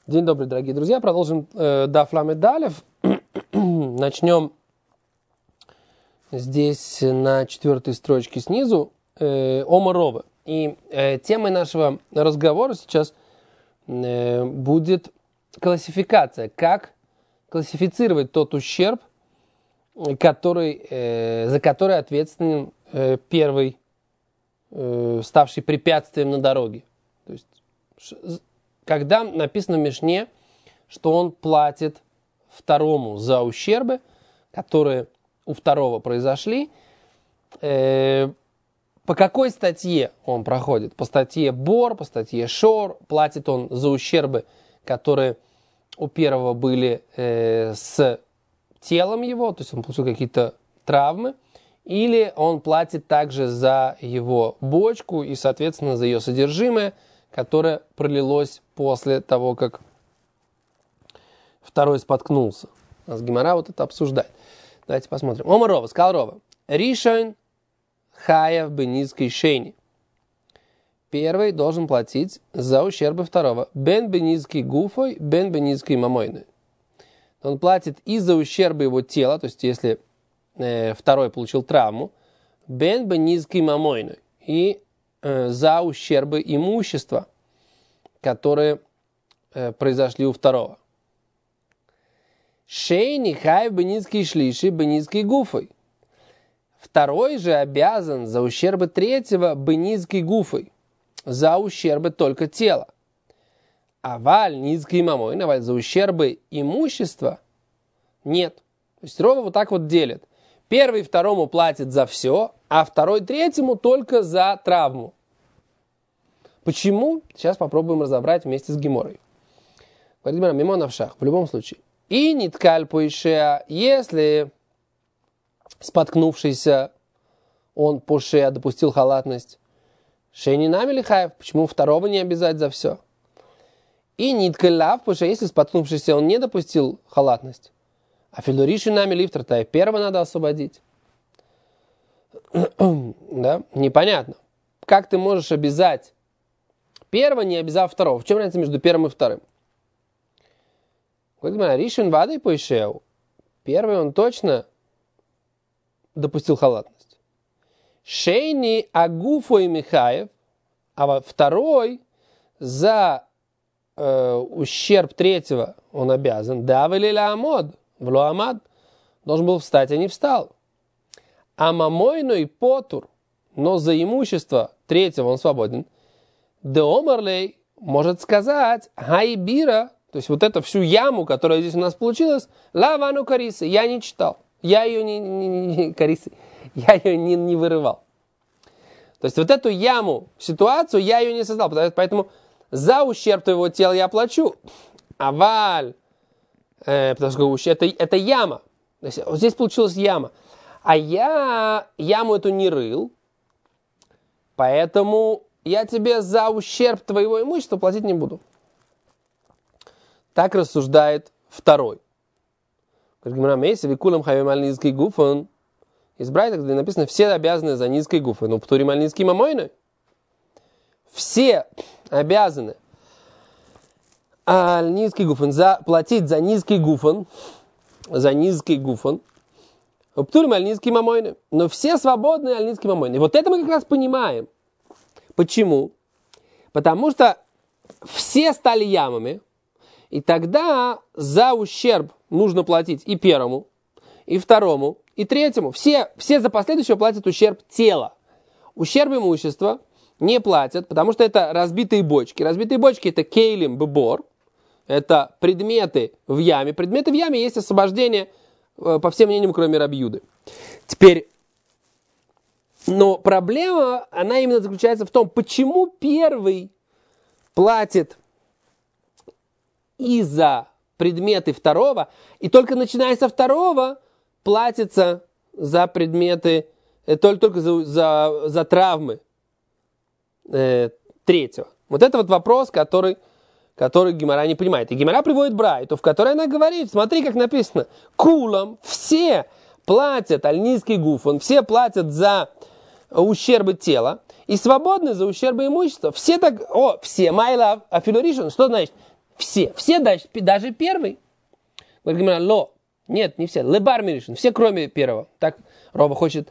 День добрый, дорогие друзья. Продолжим Даф Ламед Алеф. Начнем здесь на 4-й строчке снизу Омаровы. И темой нашего разговора сейчас будет классификация. Как классифицировать тот ущерб, за который ответственен первый, ставший препятствием на дороге. То есть, когда написано в Мишне, что он платит второму за ущербы, которые у второго произошли, по какой статье он проходит? По статье Бор, по статье Шор, платит он за ущербы, которые у первого были с телом его, то есть он получил какие-то травмы, или он платит также за его бочку и, соответственно, за ее содержимое, которое пролилось после того, как второй споткнулся. У нас Гемара вот это обсуждает. Давайте посмотрим. Омар Рова, сказал Рова. Ришон хаяв бенизкой шейни. Первый должен платить за ущербы второго. Бен бенизкий гуфой, бен бенизкий мамойной. Он платит и за ущербы его тела, то есть если второй получил травму, бен бенизкий мамойной. И за ущербы имущества, которые произошли у второго. Шейни хай бенизкий шлиши бенизкий гуфой. Второй же обязан за ущербы третьего бенизкий гуфой, за ущербы только тела. А валь низкий мамой, за ущербы имущества нет. То есть Рова вот так вот делит. Первый второму платит за все, а второй третьему только за травму. Почему? Сейчас попробуем разобрать вместе с Геморой. Говорит Гемора, мимо навшах, в любом случае. И ниткаль поишеа, если споткнувшийся он по шея допустил халатность, шейни нами лихаев, почему второго не обязать за все? И ниткаль лав, потому что если споткнувшийся он не допустил халатность, а филуриши нами лифтер, то и первого надо освободить. Да? Непонятно. Как ты можешь обязать первого, не обязав второго? В чем разница между первым и вторым? Ришин вадой поишеу. Первый он точно допустил халатность. Шейни агуфо и Михаев, а второй за ущерб третьего он обязан. Давелиля амод. Влоамад должен был встать, а не встал. А мамойной потур, но за имущество третьего он свободен. Деомарлей может сказать, хайбира, то есть вот эту всю яму, которая здесь у нас получилась, лавану карисы, я не читал, я ее не вырывал. То есть вот эту яму, ситуацию, я ее не создал, поэтому за ущерб твоего тела я плачу, а валь, потому что это яма. Вот здесь получилась яма. А я яму эту не рыл, поэтому я тебе за ущерб твоего имущества платить не буду. Так рассуждает второй. Из Брайта, где написано, все обязаны за низкой гуфой. Но птурим аль низкий мамойной. Все обязаны аль-низкий гуфан, платить за низкий гуфан, птурим аль-низкий мамойны. Но все свободны аль-низкий мамойны. И вот это мы как раз понимаем. Почему? Потому что все стали ямами, и тогда за ущерб нужно платить и первому, и второму, и третьему. Все за последующего платят ущерб тела. Ущерб имущества не платят, потому что это разбитые бочки. Разбитые бочки это кейлим бебор. Это предметы в яме. Предметы в яме есть освобождение, по всем мнениям, кроме Раби Юды. Теперь, но проблема, она именно заключается в том, почему первый платит и за предметы второго, и только начиная со второго платится за предметы, только за травмы третьего. Вот это вот вопрос, который Гемара не понимает. И Гемара приводит Брайту, в которой она говорит, смотри, как написано, кулам все платят аль-низкий гуфон, все платят за ущербы тела, и свободны за ущербы имущества. Все так, все, my love, афилуришн, что значит? Все даже первый. Говорит Гемара, ло. Нет, не все. Лебар миришин. Все, кроме первого. Так Рова хочет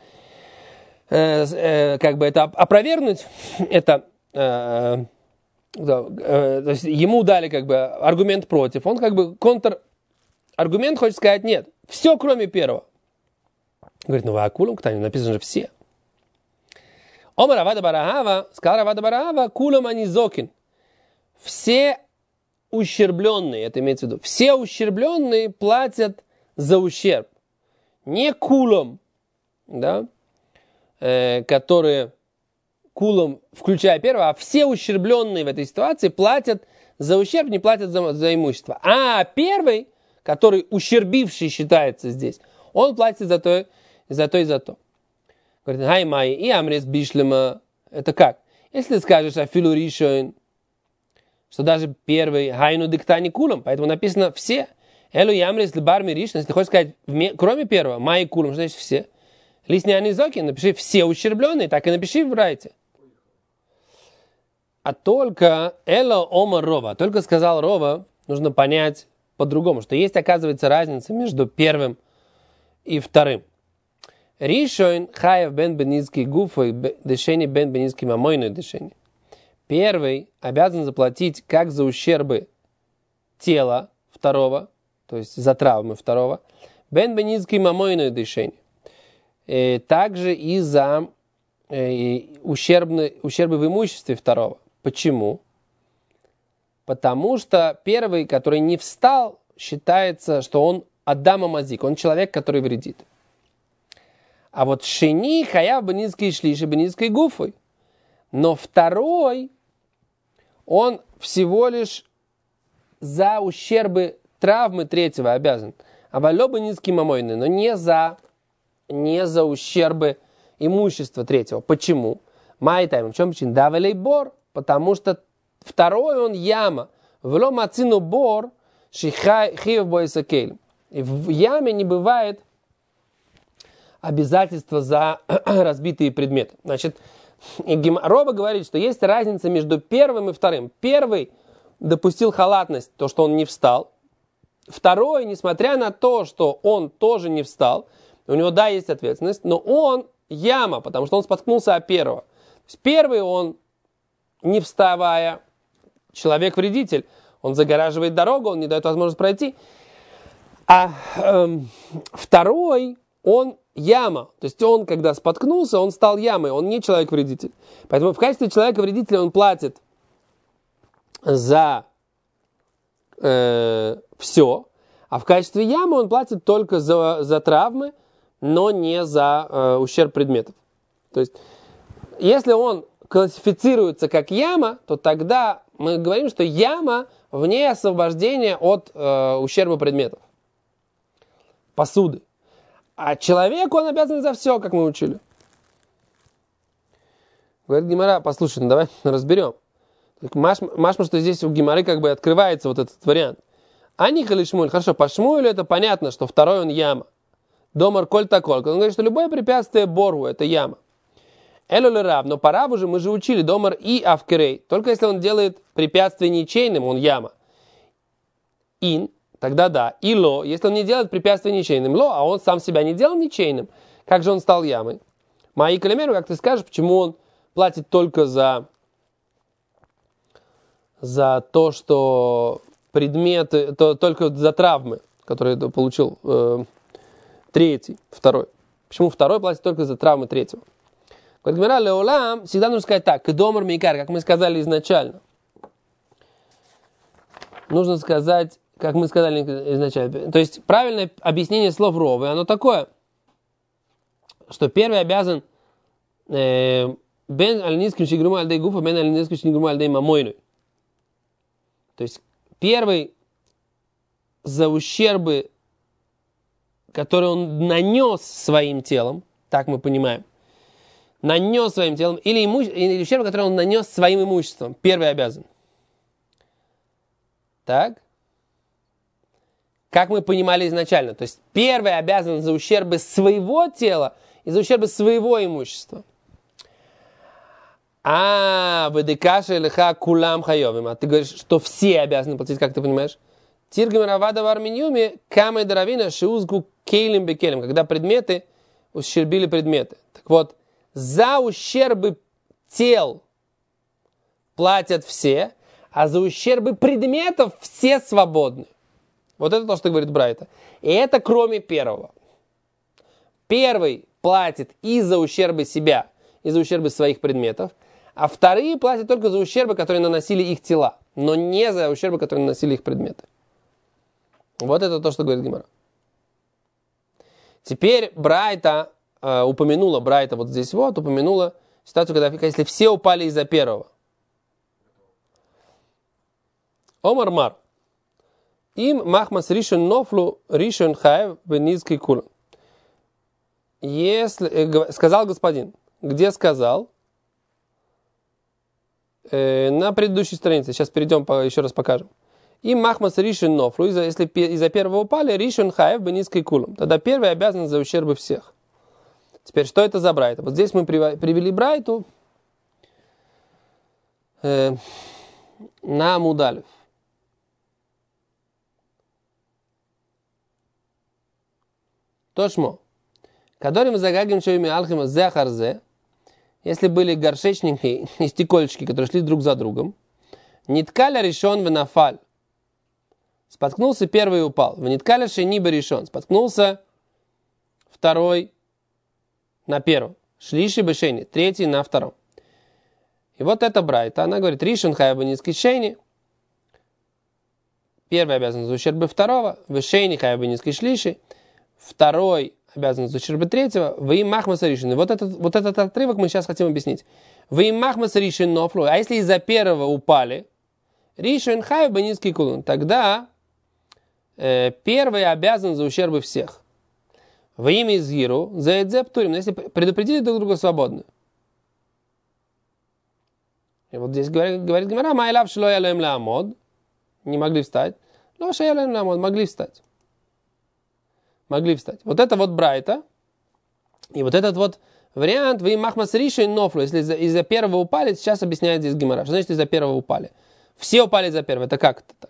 как бы это опровергнуть. Это, то есть ему дали как бы аргумент против. Он как бы контраргумент хочет сказать, нет, все, кроме первого. Говорит, ну вы акулам, кто написано же все. Омар Равада Барагава, сказал Равада Барагава, кулам анизокин. Все ущербленные, это имеется в виду, все ущербленные платят за ущерб. Не кулам, да, которые кулам, включая первого, а все ущербленные в этой ситуации платят за ущерб, не платят за имущество. А первый, который ущербивший считается здесь, он платит за то и за то. Говорит, хай май и амрес бишлема. Это как? Если ты скажешь афилу ришоин, что даже первый хайну диктани кулам, поэтому написано все. Элу и амрес либарми ришоин, если ты хочешь сказать, кроме первого, май кулам, что значит все? Лисняни зоки, напиши все ущербленные, так и напиши в райте. А только эло ома рова, только сказал Рова, нужно понять по-другому, что есть, оказывается, разница между первым и вторым. Ришоин хаев бен бенизский гуфой дешени бен бенизский мамойной дешени. Первый обязан заплатить как за ущербы тела второго, то есть за травмы второго, бен бенизский мамойной дешени. Также и за ущербы в имуществе второго. Почему? Потому что первый, который не встал, считается, что он Адама Мазик, он человек, который вредит. А вот шени хаяв бенизкий шлиши бенизкой гуфой. Но второй, он всего лишь за ущербы травмы третьего обязан. А валё бенизкий мамойный, но не за ущербы имущества третьего. Почему? Майтайм, в чем причина? Давалей бор, потому что второй он яма. Вло мацину бор, шихаев бойсакель. И в яме не бывает обязательства за разбитые предметы. Значит, Рова говорит, что есть разница между первым и вторым. Первый допустил халатность, то, что он не встал. Второй, несмотря на то, что он тоже не встал, у него, да, есть ответственность, но он яма, потому что он споткнулся о первого. То есть первый он, не вставая, человек-вредитель, он загораживает дорогу, он не дает возможность пройти. А второй, он яма. То есть он, когда споткнулся, он стал ямой, он не человек-вредитель. Поэтому в качестве человека-вредителя он платит за все, а в качестве ямы он платит только за травмы, но не за ущерб предметов. То есть, если он классифицируется как яма, то тогда мы говорим, что яма вне освобождения от ущерба предметов. Посуды. А человеку он обязан за все, как мы учили. Говорит Гемара, послушай, ну давай разберем. Машма, что здесь у Гемары как бы открывается вот этот вариант. Анихали Шмуль, хорошо, по Шмулю это понятно, что второй он яма. Домар коль таколь. Он говорит, что любое препятствие бору это яма. Элю раб, но по рабу же мы же учили домар и авкерей. Только если он делает препятствие ничейным, он яма. Ин, тогда да. И ло, если он не делает препятствие ничейным, ло, а он сам себя не делал ничейным, как же он стал ямой? Мои калимеры, как ты скажешь, почему он платит только за то, что предметы, только за травмы, которые получил третий, второй. Почему второй платит только за травмы третьего? Говорит Гемара, леолам, всегда нужно сказать так, кедомар микар, как мы сказали изначально. Нужно сказать, как мы сказали изначально. То есть правильное объяснение слов Ровы, оно такое, что первый обязан бен аль-ниским шигрума аль-дей гуфа, бен аль-ниским шигрума аль-дей мамойной. То есть первый за ущербы, которые он нанес своим телом, так мы понимаем, нанес своим телом, или ущерб, который он нанес своим имуществом, первый обязан. Так? Как мы понимали изначально. То есть первый обязан за ущербы своего тела и за ущербы своего имущества. Бедекаша лиха кулам хайовим. А ты говоришь, что все обязаны платить, как ты понимаешь? Тиргам равада в арминиуме камы даравина шиузгу кейлем бекелем. Когда предметы ущербили предметы. Так вот, за ущербы тел платят все, а за ущербы предметов все свободны. Вот это то, что говорит Брайта. И это кроме первого. Первый платит и за ущербы себя, и за ущербы своих предметов, а вторые платят только за ущербы, которые наносили их тела, но не за ущербы, которые наносили их предметы. Вот это то, что говорит Гемара. Теперь Брайта упомянула ситуацию, когда если все упали из-за первого. Омар Мар. Им махмас ришен нофлу ришен хаев бенизкий кулан. Если, сказал господин, где сказал? На предыдущей странице. Сейчас перейдем, еще раз покажем. И махмас ришен нофлу, если из-за первого упали, ришен хаев бенизкий кулан. Тогда первый обязан за ущербы всех. Теперь, что это за брайта? Вот здесь мы привели брайту на Мудалев. Тошмо. Кадорим загагим шоими алхима зехарзе. Если были горшечники и стекольщики, которые шли друг за другом, ниткаля решен венафаль. Споткнулся первый и упал. Вниткаля шениба решен. Споткнулся второй на первом. Шлиши бешени. Третий на втором. И вот эта брайта, она говорит, ришен хайба низкий шейни. Первый обязан за ущербы второго. Вешейни хайба низкий шлиши. Второй обязан за ущербы третьего. Вы им махмаса ришен. Вот этот отрывок мы сейчас хотим объяснить. Вы им махмаса ришен нофлу. А если из-за первого упали, ришен хайба низкий кулун. Тогда первый обязан за ущербы всех. Во имя изгиру за эдзептурим, если предупредили друг друга свободно. И вот здесь говорит Гемара, майлав шло ялем ламод, не могли встать. Ло шеялем ламод, могли встать. Могли встать. Вот это вот брайта. И вот этот вот вариант, вы махмас ришен нофлу, если из-за первого упали, сейчас объясняет здесь Гемара. Что значит из-за первого упали? Все упали из-за первого. Это как это так?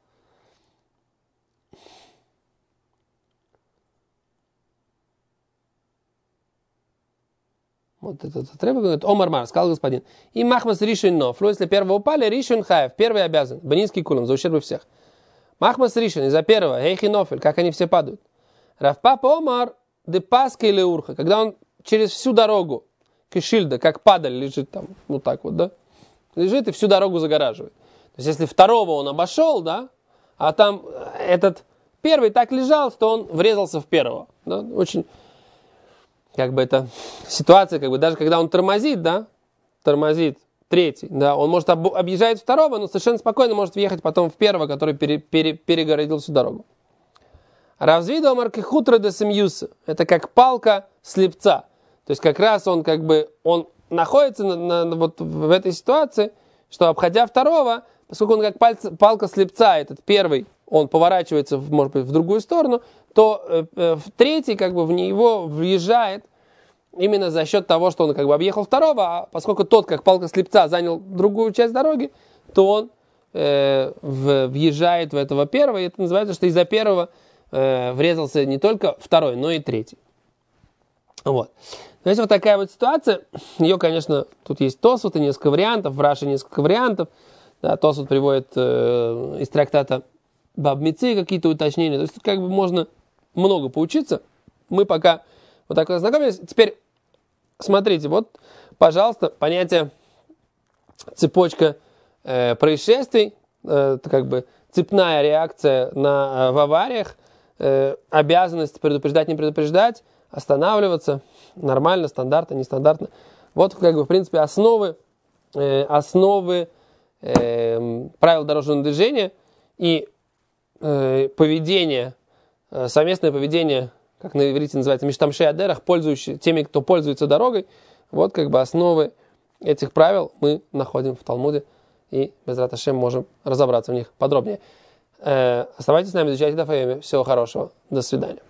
Вот этот отрывок говорит, Омар Мар, сказал господин. И махмас ришен нофлу, если первого упали, ришен хаев, первый обязан, банинский кулам, за ущербы всех. Махмас ришен, из-за первого, хейхи нофель, как они все падают. Равпапа Омар, де паска или урха, когда он через всю дорогу, кишильда, как падаль, лежит там, вот так вот, да, лежит и всю дорогу загораживает. То есть, если второго он обошел, да, а там этот первый так лежал, что он врезался в первого, да, очень... Как бы это ситуация, как бы даже когда он тормозит, да, тормозит третий, да, он может объезжать второго, но совершенно спокойно может въехать потом в первого, который перегородил всю дорогу. Равзвида омарки хутра де семьюса. Это как палка слепца. То есть как раз он как бы, он находится вот в этой ситуации, что обходя второго, поскольку он как палка слепца, этот первый, он поворачивается, может быть, в другую сторону, то в третий как бы в него въезжает именно за счет того, что он как бы объехал второго, а поскольку тот, как палка слепца, занял другую часть дороги, то он въезжает в этого первого, и это называется, что из-за первого врезался не только второй, но и третий. Вот. Значит, вот такая вот ситуация. Ее, конечно, тут есть Тосфот и несколько вариантов, в Раши несколько вариантов. Да, Тосфот приводит из трактата Баб Мици какие-то уточнения. То есть тут как бы можно много поучиться. Мы пока вот так вот ознакомились. Теперь смотрите, вот, пожалуйста, понятие цепочка происшествий, это как бы цепная реакция в авариях, обязанность предупреждать, не предупреждать, останавливаться, нормально, стандартно, нестандартно. Вот как бы в принципе основы правил дорожного движения и поведение, совместное поведение, как на иврите называется, миштамшей адерах, теми, кто пользуется дорогой. Вот как бы основы этих правил мы находим в Талмуде и безрат Ашем можем разобраться в них подробнее. Оставайтесь с нами, изучайте Даф Йоми. Всего хорошего. До свидания.